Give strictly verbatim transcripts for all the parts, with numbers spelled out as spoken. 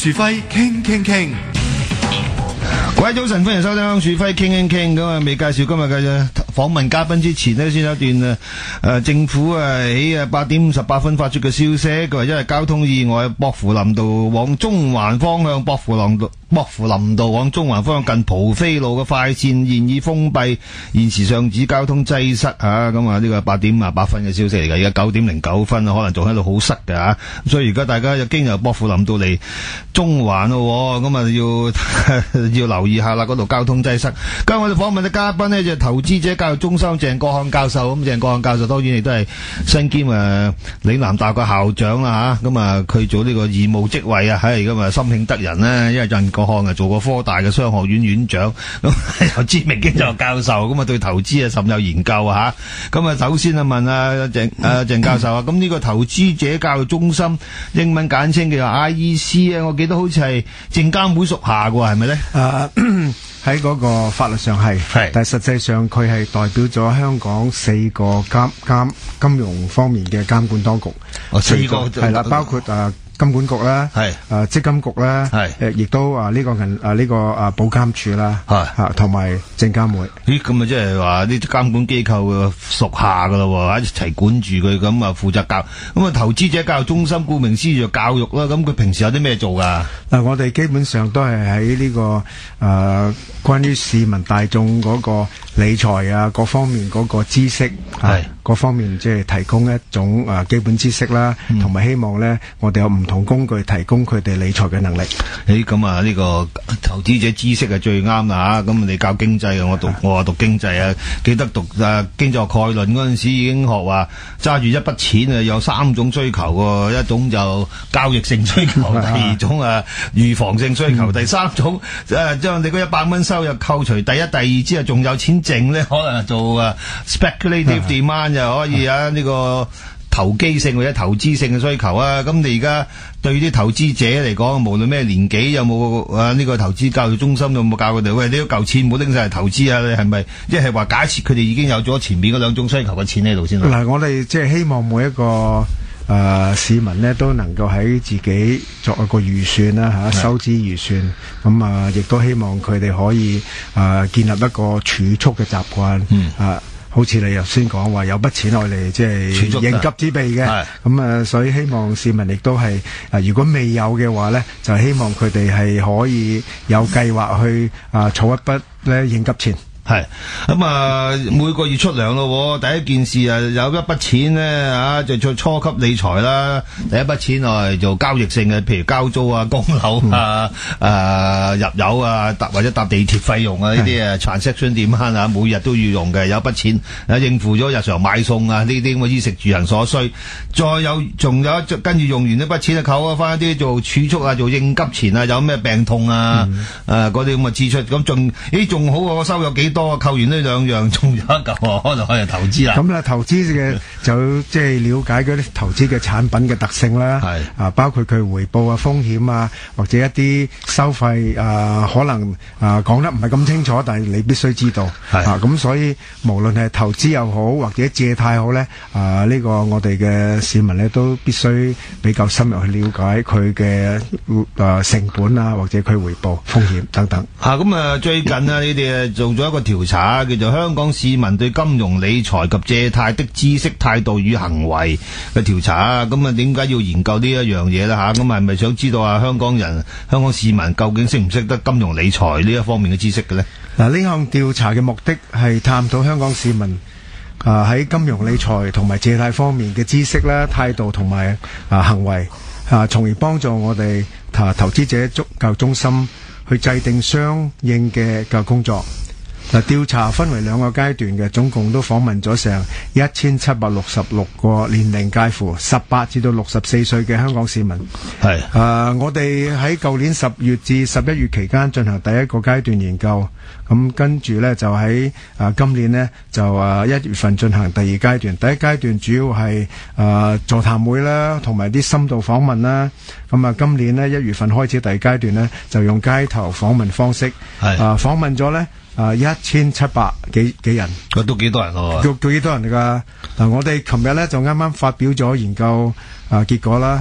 樹輝傾傾傾。 各位早晨，歡迎收聽樹輝傾傾傾。咁啊，未介紹今日嘅訪問嘉賓之前呢，先有一段誒、呃、政府啊喺啊八點五十八分發出嘅消息，佢話因為交通意外，薄扶林道往中環方向，薄扶林道薄扶林道往中環方向近蒲飛路嘅快線現已封閉，現時上址交通擠塞吓。咁啊，呢個八點五十八分嘅消息嚟嘅，而家九點零九分可能仲喺度好塞嘅吓。所以而家大家又經由薄扶林道嚟中環咯，咁啊要要留意下啦，嗰度交通擠塞。今日我哋訪問嘅嘉賓呢，就係投資者教育中心鄭國漢教授。咁鄭國漢教授當然亦都係身兼誒嶺南大學校長啦吓。咁啊，佢做呢個義務職位啊，係咁啊，心慶得人呢，因為鄭國漢啊做過科大嘅商學院院長，咁有知名經濟學教授，咁啊對投資啊甚有研究啊吓。咁啊，首先啊問啊鄭啊鄭教授啊，咁呢個投資者教育中心英文簡稱叫做 I E C 啊，我記得好似係證監會屬下嘅喎，係咪咧？ 啊，喺嗰個法律上係，係，但係實際上佢係代表咗香港四個監監金融方面嘅監管當局。 哦，四個係啦，包括啊金管局啦，係啊積金局啦，係誒亦都啊呢個銀啊呢個啊保監處啦，係嚇同埋證監會。 咦，咁啊即係話呢啲監管機構屬下噶咯，一齊管住佢，咁啊負責教。咁啊投資者教育中心顧名思義就教育啦。咁佢平時有啲咩做噶？ 嗱，我哋基本上都係喺呢個誒關於市民大眾嗰個理財啊各方面嗰個知識係各方面即係提供一種誒基本知識啦，同埋希望咧我哋有唔同工具提供佢哋理財嘅能力。 誒，咁啊呢個投資者知識係最啱啦吓。咁你教經濟嘅，我讀我話讀經濟啊，記得讀誒經濟學概論嗰陣時已經學話揸住一筆錢啊有三種需求喎，一種就交易性需求，第二種啊預防性需求，第三種誒將你嗰一百蚊收入扣除第一、第二之後仲有錢剩咧，可能做啊 speculative demand 就可以啊呢個投機性或者投資性嘅需求啊。咁你而家對啲投資者嚟講，無論咩年紀，有冇啊呢個投資教育中心有冇教佢哋？喂，呢嚿錢唔好拎晒嚟投資啊！你係咪即係話假設佢哋已經有咗前面嗰兩種需求嘅錢喺度先？ 嗱，我哋即係希望每一個誒、呃、市民呢都能夠喺自己作一個預算啦嚇、啊，收支預算。咁啊，亦都希望佢哋可以誒、呃、建立一個儲蓄嘅習慣。嗯啊。好似你頭先講話有筆錢愛嚟即係應急之備嘅，咁啊，所以希望市民亦都係啊，如果未有嘅話咧，就希望佢哋係可以有計劃去啊儲一筆咧應急錢。 係咁啊，每個月出糧咯，第一件事啊有一筆錢咧啊，就做初級理財啦。第一筆錢嚟做交易性嘅，譬如交租啊、供樓啊、誒、啊、入油啊，搭或者搭地鐵費用啊呢啲啊 transaction demand啊，每日都要用嘅，有一筆錢啊應付咗日常買餸啊呢啲咁嘅衣食住行所需。再有仲有一跟住用完呢筆錢啊，扣翻一啲做儲蓄啊，做應急錢啊，有咩病痛啊誒嗰啲咁嘅支出。咁仲咦仲好喎，收入幾多扣完呢兩樣，仲有一嚿可能可以投資啦。 咁咧投資嘅就即係了解嗰啲投資嘅產品嘅特性啦，係啊，包括佢回報啊、風險啊，或者一啲收費啊，可能啊講得唔係咁清楚，但係你必須知道。係啊，咁所以無論係投資又好，或者借貸好咧，啊呢個我哋嘅市民咧都必須比較深入去了解佢嘅啊成本啊，或者佢回報風險等等。 啊，咁啊最近啊，你哋做咗一個調查，叫做香港市民對金融理財及借貸的知識、態度與行為嘅調查啊。咁啊，點解要研究呢一樣嘢咧？吓，咁係咪想知道啊香港人、香港市民究竟識唔識得金融理財呢一方面嘅知識嘅咧？ 嗱，呢項調查嘅目的係探討香港市民啊喺金融理財同埋借貸方面嘅知識啦、態度同埋啊行為啊，從而幫助我哋啊投資者教育中心去制定相應嘅教育工作。嗱，調查分為兩個階段嘅，總共都訪問咗成一千七百六十六個年齡介乎十八至到六十四歲嘅香港市民。係，誒、呃，我哋喺舊年十月至十一月期間進行第一個階段研究，咁跟住呢，就喺誒、呃、今年呢，就誒一、呃、月份進行第二階段。第一階段主要係誒、呃、座談會啦，同埋啲深度訪問啦。咁啊，今年呢，一月份開始第二階段呢，就用街頭訪問方式，係誒、呃、訪問咗呢。啊！一千七百幾幾人， 佢都幾多人咯？ 都都幾多人㗎？嗱，我哋琴日咧就啱啱發表咗研究啊結果啦。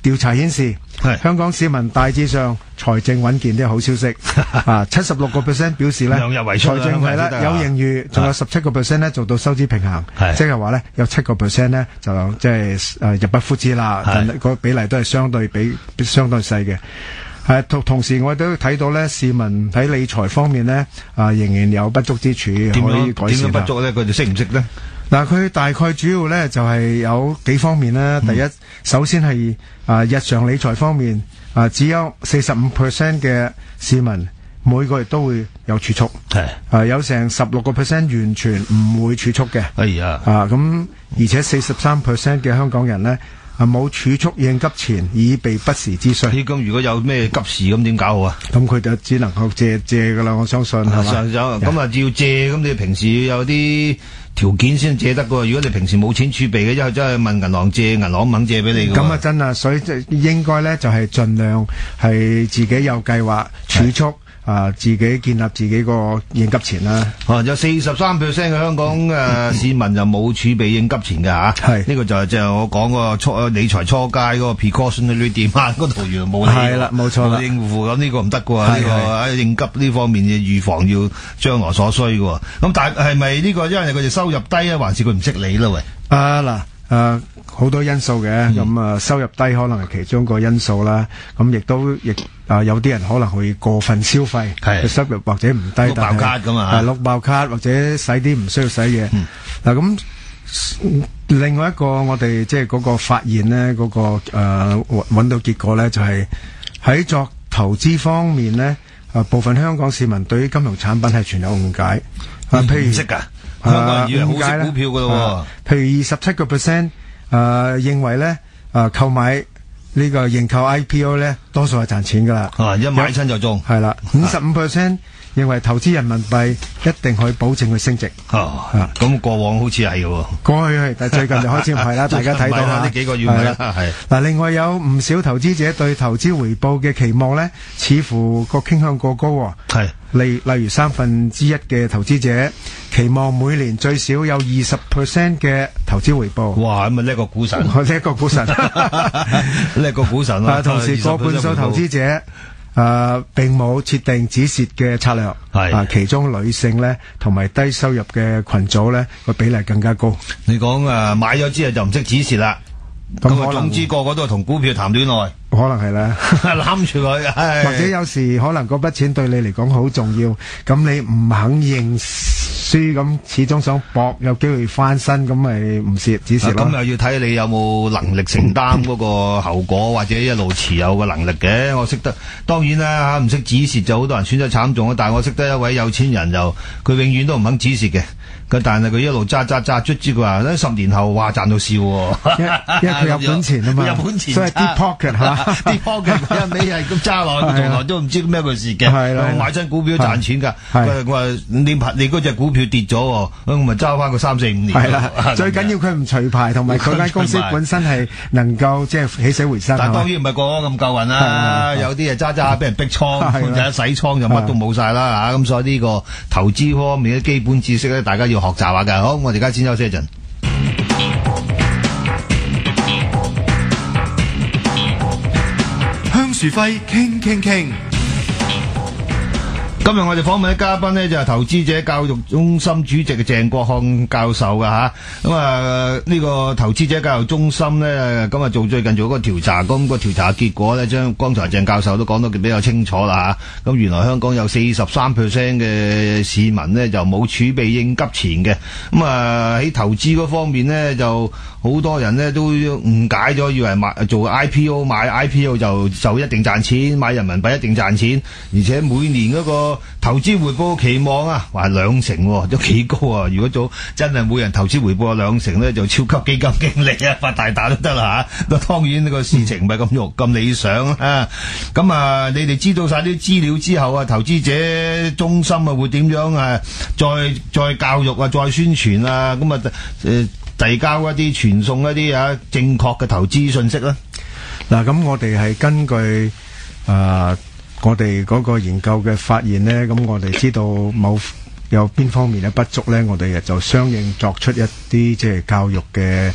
調查顯示，香港市民大致上財政穩健啲好消息啊，七十六個 percent 表示咧財政係啦有盈餘，仲有十七個 percent 咧做到收支平衡，即係話咧有七個 percent 咧就即係誒入不敷支啦，個比例都係相對比相對細嘅。係同同時我都睇到咧，市民喺理財方面咧啊仍然有不足之處，可以改善。點樣不足咧？佢哋識唔識咧？ 嗱，佢大概主要咧就係有幾方面啦。第一，嗯、首先係啊日常理財方面啊，只有四十五 percent 嘅市民每個月都會有儲蓄，係啊有成十六個 percent 完全唔會儲蓄嘅。哎呀，啊咁而且四十三 percent 嘅香港人咧啊冇儲蓄應急錢以備不時之需。 咁如果有咩急事咁點搞好啊？ 咁佢就只能夠借借噶啦，我相信係嘛。 咁啊要借，咁你平時要有啲條件先借得噶。如果你平時冇錢儲備嘅，一係真係問銀行借，銀行唔肯借俾你。 咁啊真啊，所以即係應該咧就係盡量係自己有計劃儲蓄。啊！自己建立自己個應急錢啦。 哦，有四十三 percent 嘅香港誒、呃、市民就冇儲備應急錢嘅嚇。係、啊、呢個就係即係我講個初理財初階嗰個 precautionary demand 嗰度原來冇。係啦，冇錯啦。應付咁呢個唔得嘅喎，呢、這個喺應急呢方面嘅預防要將來所需嘅喎。咁但係咪呢個因為佢哋收入低啊，還是佢唔識理啦？喂。啊嗱。誒，好、呃、多因素嘅，咁啊、嗯嗯、收入低可能係其中一個因素啦。咁亦都亦啊有啲人可能會過分消費，佢收入或者唔低，碌爆卡咁啊，碌爆卡或者使啲唔需要使嘢。嗱咁、嗯啊、另外一個我哋即係嗰個發現呢，嗰、嗰個誒揾、呃、到結果咧，就係、是、喺作投資方面呢，啊部分香港市民對於金融產品係存有誤解，啊譬如唔識噶。香港人以為好識股票噶咯，譬如二十七個 percent， 誒認為咧，誒購買呢個認購 I P O 咧，多數係賺錢噶啦，啊一買親就中，係啦，五十五 percent 認為投資人民幣一定可以保證佢升值。哦，咁過往好似係嘅，過去係，但係最近就開始唔係啦。大家睇到啦，呢幾個月係係嗱。另外有唔少投資者對投資回報嘅期望咧，似乎個傾向過高。係例例如三分之一嘅投資者期望每年最少有二十 percent 嘅投資回報。哇！咁啊，呢個股神，我呢個股神，呢個股神啊。同時過半數投資者。誒、呃，並冇設定止蝕嘅策略，係啊，其中女性咧同埋低收入嘅群組咧個比例更加高。你講誒、呃，買咗之後就唔識止蝕啦，咁啊，總之個個都係同股票談戀愛，可能係啦，攬住佢，或者有時可能嗰筆錢對你嚟講好重要，咁你唔肯認輸，咁始終想搏有機會翻身，咁咪唔蝕止蝕咯。咁、啊、又要睇你有冇能力承擔嗰個後果，或者一路持有嘅能力嘅。我識得，當然啦吓，唔識止蝕就好多人選擇慘重啊。但係我識得一位有錢人，就佢永遠都唔肯止蝕嘅。佢但係佢一路揸揸揸，卒之佢話咧十年後話賺到笑，因為佢有本錢啊嘛，有本錢，所以 deep pocket 吓，deep pocket 一味係咁揸落，從來都唔知咩回事嘅。係啦，買親股票都賺錢噶。佢話你你嗰隻股票跌咗，我咪揸翻個三四五年。係啦，最緊要佢唔除牌，同埋佢間公司本身係能夠即係起死回生。但係當然唔係個個咁夠運啦，有啲啊揸揸俾人逼倉，就一洗倉就乜都冇晒啦吓。咁所以呢個投資方面嘅基本知識咧，大家要學習下㗎。好，我哋而家先休息一陣。 香樹輝傾傾傾。 今日我哋訪問嘅嘉賓呢，就係投資者教育中心主席嘅鄭國漢教授㗎吓。咁啊呢個投資者教育中心呢，咁啊做最近做嗰個調查，咁個調查結果呢，將剛才鄭教授都講到比較清楚啦吓。咁原來香港有四十三 percent 嘅市民呢，就冇儲備應急錢嘅。咁啊喺投資嗰方面呢，就好多人呢都誤解咗，以為買做 I P O 買 I P O 就就一定賺錢，買人民幣一定賺錢，而且每年嗰個投資回報期望啊，話兩成都幾高啊！如果做真係每人投資回報有兩成咧，就超級基金經理啊，發大達都得啦吓。當然呢個事情唔係咁肉咁理想啊。咁啊，你哋知道晒啲資料之後啊，投資者中心啊會點樣啊？再再教育啊，再宣傳啊，咁啊誒遞交一啲傳送一啲啊正確嘅投資信息啦。 嗱，咁我哋係根據誒。呃我哋嗰個研究嘅發現呢，咁我哋知道某有邊方面嘅不足呢，我哋就相應作出一啲即係教育嘅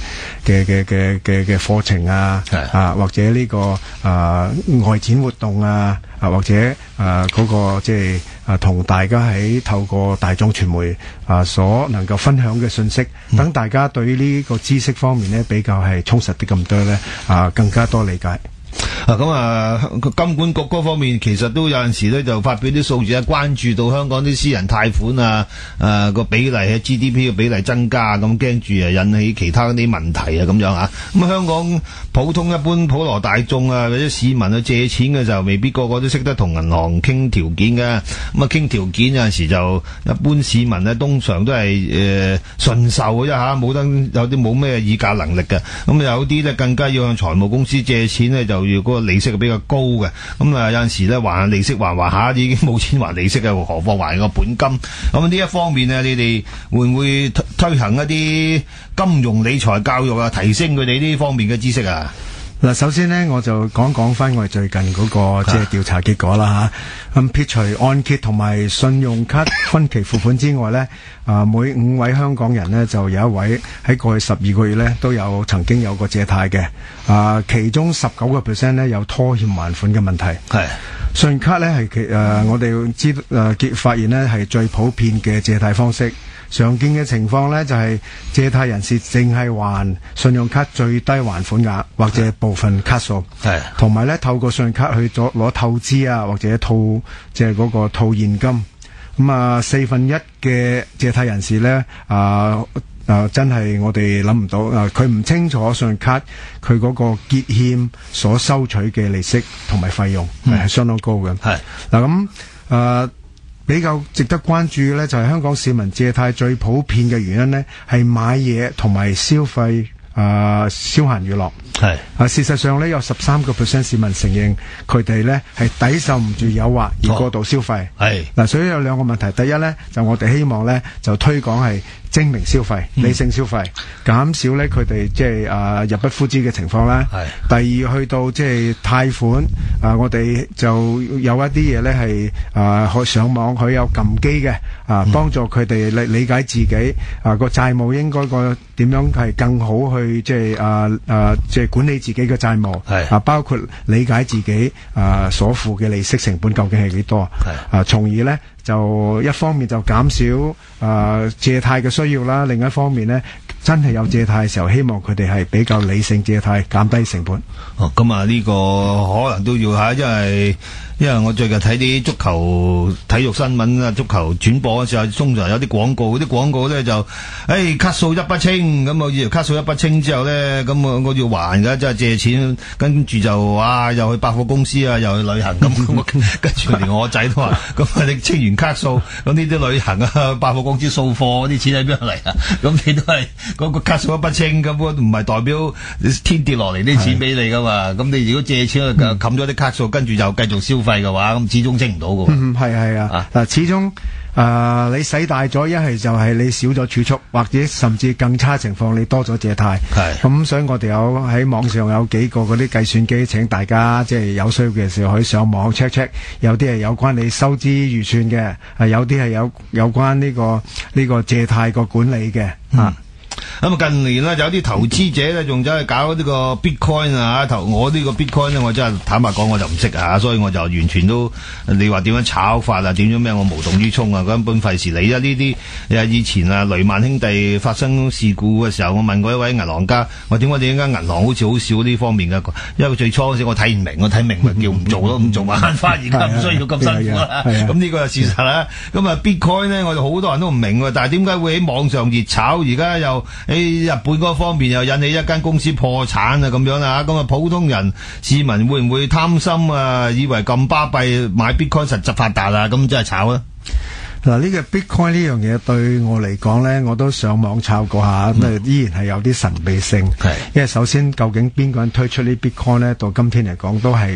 嘅嘅嘅嘅嘅課程啊，啊或者呢、這個啊、呃、外展活動啊，啊或者啊嗰、呃那個即係啊同大家喺透過大眾傳媒啊、呃、所能夠分享嘅信息，等、嗯、大家對於呢個知識方面呢，比較係充實啲咁多呢，啊、呃、更加多理解。 啊，咁啊，金管局嗰方面其實都有陣時咧就發表啲數字啊，關注到香港啲私人貸款啊，誒個比例喺 G D P 嘅比例增加，咁驚住啊引起其他啲問題啊咁樣啊。咁香港普通一般普羅大眾啊或者市民去借錢嘅時候，未必個個都識得同銀行傾條件嘅。咁啊傾條件有陣時就一般市民咧，通常都係誒順受嘅啫嚇，冇得有啲冇咩議價能力嘅。咁有啲咧更加要向財務公司借錢咧，就要嗰個利息係比較高嘅，咁啊有陣時咧還利息還還下已經冇錢還利息嘅，何況還個本金。咁呢一方面呢，你哋會唔會推推行一啲金融理財教育啊，提升佢哋呢方面嘅知識啊？ 嗱，首先呢，我就講講翻我哋最近嗰、那個即係調查結果啦嚇。咁、啊、撇除按揭同埋信用卡分期付款之外呢，啊每五位香港人呢，就有一位喺過去十二個月呢都有曾經有過借貸嘅。啊，其中十九個 percent 呢有拖欠還款嘅問題。係信用卡呢係其誒我哋知誒結發現呢係最普遍嘅借貸方式。常見嘅情況呢，就係、是、借貸人士淨係還信用卡最低還款額或者部分卡數，係同埋呢透過信用卡去咗攞透支啊，或者套即係嗰個套現金。咁、嗯、啊，四分一嘅借貸人士呢，啊啊真係我哋諗唔到啊，佢唔清楚信用卡佢嗰個結欠所收取嘅利息同埋費用係、嗯、相當高嘅。係嗱咁啊。比較值得關注嘅呢，就係香港市民借貸最普遍嘅原因呢，係買嘢同埋消費啊、呃、消閒娛樂。係啊，事實上呢，有十三個 percent 市民承認佢哋呢係抵受唔住誘惑而過度消費。係嗱，所以有兩個問題。第一呢，就我哋希望呢，就推廣係精明消費、理性消費，減、嗯、少呢佢哋即係啊入不敷支嘅情況啦。係第二，去到即係貸款啊、呃，我哋就有一啲嘢呢係啊可上網佢有撳機嘅啊，幫助佢哋理理解自己啊個債務應該個點樣係更好去即係啊啊即係管理自己嘅債務。係啊，包括理解自己啊所付嘅利息成本究竟係幾多。係啊，從而呢。就一方面就減少啊、呃、借貸嘅需要啦，另一方面呢，真係有借貸嘅時候，希望佢哋係比較理性借貸，減低成本。 哦，咁啊呢個可能都要吓，因為因為我最近睇啲足球體育新聞啊，足球轉播嘅時候，通常有啲廣告，啲廣告咧就誒卡數一筆清，咁我以為卡數一筆清之後咧，咁我我要還噶，即係借錢，跟住就哇又去百貨公司啊，又去旅行咁，跟住連我仔都話，咁你清完卡數，咁呢啲旅行啊，百貨公司掃貨啲錢喺邊度嚟啊？咁你都係嗰個卡數一筆清，咁唔係代表天跌落嚟啲錢俾你噶嘛？咁你如果借錢啊冚咗啲卡數，跟住就繼續消費嘅話，咁始終清唔到嘅。 嗯，係係啊，嗱、啊，始終誒、呃、你使大咗，一係就係你少咗儲蓄，或者甚至更差情況，你多咗借貸。係咁、嗯，所以我哋有喺網上有幾個嗰啲計算機，請大家即係有需要嘅時候可以上網 check check。有啲係有關你收支預算嘅，係有啲係有有關呢、這個呢、這個借貸個管理嘅。嗯、啊。 咁啊，近年呢，有啲投資者咧，仲走去搞呢個 Bitcoin 啊！投我呢個 Bitcoin 咧，我真係坦白講，我就唔識啊，所以我就完全都你話點樣炒法啊，點樣咩，我無動於衷啊，根本費事理啊！呢啲誒以前啊，雷曼兄弟發生事故嘅時候，我問過一位銀行家，我點解你間銀行好似好少呢方面嘅？因為最初嗰時我睇唔明，我睇明咪叫唔做咯，唔做咪慳翻，而家唔需要咁辛苦啦。咁呢個係事實啦。咁啊 Bitcoin 咧，我哋好多人都唔明，但係點解會喺網上熱炒？而家又喺日本嗰方面又引起一間公司破產啊咁樣啊，咁啊普通人市民會唔會貪心啊？以為咁巴閉買 Bitcoin 實質發達啊？咁真係炒啊！ 嗱，呢個 Bitcoin 呢樣嘢對我嚟講咧，我都上網炒過下，咁、嗯、依然係有啲神秘性。係，因為首先究竟邊個人推出呢 Bitcoin 咧？到今天嚟講都係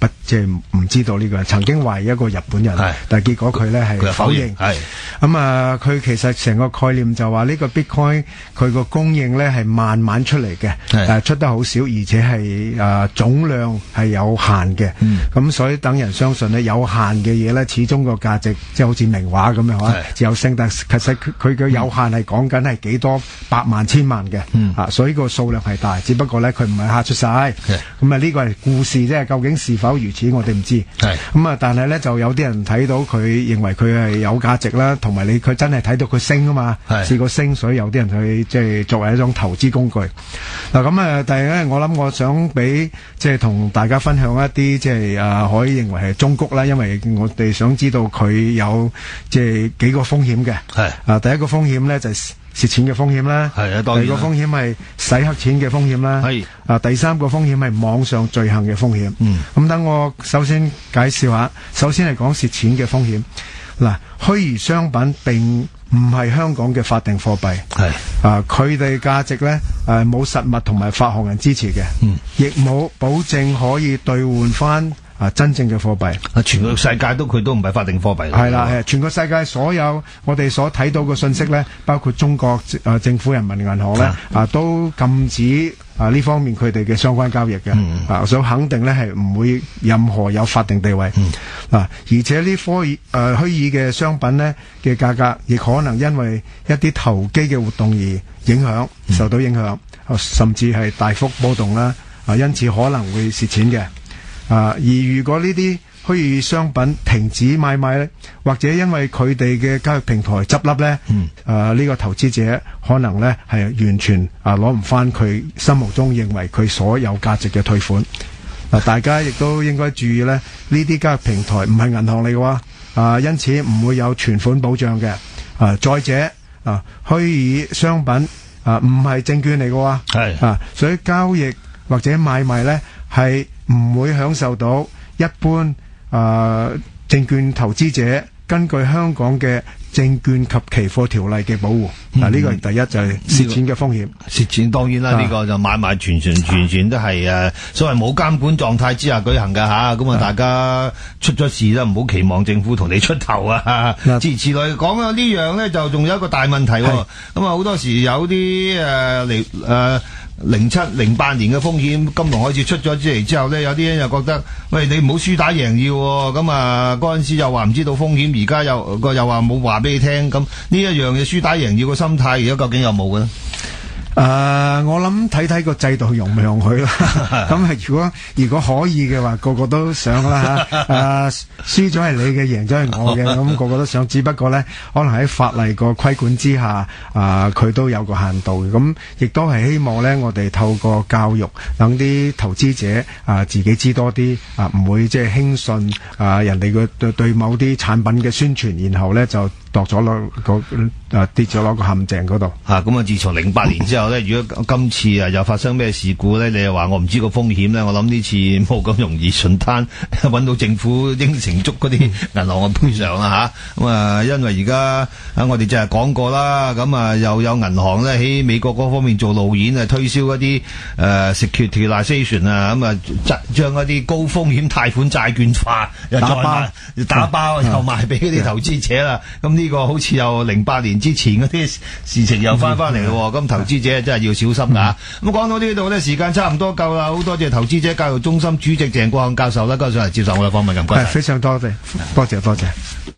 不即係唔知道呢個人，曾經懷疑一個日本人，但係結果佢咧係否認。係咁啊，佢其實成個概念就話呢個 Bitcoin 佢個供應咧係慢慢出嚟嘅，誒出得好少，而且係誒總量係有限嘅。咁所以等人相信咧，有限嘅嘢咧，始終個價值即係好似名畫咁樣嚇，只有升，但其實佢嘅有限係講緊係幾多百萬千萬嘅，啊，所以個數量係大，只不過咧佢唔係嚇出晒。咁啊呢個係故事啫，究竟是否如此我哋唔知。咁啊，但係咧就有啲人睇到佢認為佢係有價值啦，同埋你佢真係睇到佢升啊嘛，試過升，所以有啲人去即係作為一種投資工具。嗱咁啊，但係咧我諗我想俾即係同大家分享一啲即係啊可以認為係忠告啦，因為我哋想知道佢有即係幾個風險嘅。係啊，第一個風險咧就係蝕錢嘅風險啦。係啊，當然。第二個風險係洗黑錢嘅風險啦。係啊，第三個風險係網上罪行嘅風險。嗯，咁等我首先介紹下，首先係講蝕錢嘅風險。嗱，虛擬商品並唔係香港嘅法定貨幣。係啊，佢哋價值咧誒冇實物同埋發行人支持嘅。嗯，亦冇保證可以兌換翻啊真正嘅貨幣。啊，全個世界都佢都唔係法定貨幣。係啦，係全個世界所有我哋所睇到嘅信息咧，包括中國啊政府人民銀行咧啊都禁止啊呢方面佢哋嘅相關交易嘅。嗯、啊，所以肯定咧係唔會任何有法定地位。嗯、啊，而且呢科誒虛擬嘅商品咧嘅價格，亦可能因為一啲投機嘅活動而影響，受到影響，嗯、甚至係大幅波動啦。啊，因此可能會蝕錢嘅。啊，而如果呢啲虛擬商品停止買賣咧，或者因為佢哋嘅交易平台執笠咧，嗯、啊呢、呢個投資者可能咧係完全啊攞唔翻佢心目中認為佢所有價值嘅退款。嗱、啊，大家亦都應該注意咧，呢啲交易平台唔係銀行嚟嘅話，啊因此唔會有存款保障嘅。啊，再者啊，虛擬商品啊唔係證券嚟嘅話，係啊，所以交易或者買賣咧係唔會享受到一般啊、呃、證券投資者根據香港嘅證券及期貨條例嘅保護。嗱、嗯，呢個第一就係蝕錢嘅風險。蝕錢當然啦，呢、啊、個就買賣全全全全都係誒、啊、所謂冇監管狀態之下舉行㗎吓。咁啊，大家出咗事啦，唔好期望政府同你出頭啊。諸如此類講啊，呢樣咧就仲有一個大問題。咁啊，好多時有啲誒嚟誒。零七零八年嘅風險金融開始出咗出嚟之後呢，有啲人又覺得，喂，你唔好輸打贏要喎，咁啊嗰陣時又話唔知道風險，而家又個又話冇話俾你聽，咁呢一樣嘢輸打贏要嘅心態，而家究竟有冇嘅呢？誒、呃，我諗睇睇個制度容唔容許啦。咁係如果如果可以嘅話，個個都想啦吓。誒、呃，輸咗係你嘅，贏咗係我嘅，咁、那個個都想。只不過咧，可能喺法例個規管之下，啊、呃，佢都有個限度。咁亦都係希望咧，我哋透過教育，等啲投資者啊、呃、自己知多啲，啊、呃、唔會即係輕信啊、呃、人哋嘅對對某啲產品嘅宣傳，然後咧就墮咗落個誒跌咗落個陷阱嗰度。吓，咁啊，自從零八年之後咧，如果今次啊又發生咩事故咧，你又話我唔知個風險咧，我諗呢次冇咁容易順攤揾到政府應承足嗰啲銀行嘅賠償啦吓。咁啊，因為而家啊，我哋就係講過啦，咁啊又有銀行咧喺美國嗰方面做路演啊，推銷一啲誒 securitization 啊，咁啊將一啲高風險貸款債券化，又再賣打包又賣俾嗰啲投資者啦。咁呢個好似又零八年之前嗰啲事情又翻翻嚟咯，咁、嗯、投資者真係要小心噶。咁講、嗯、到呢度呢，時間差唔多夠啦，好多謝投資者教育中心主席鄭國漢教授啦，今日上嚟接受我嘅訪問，咁，係非常多謝，多謝多謝。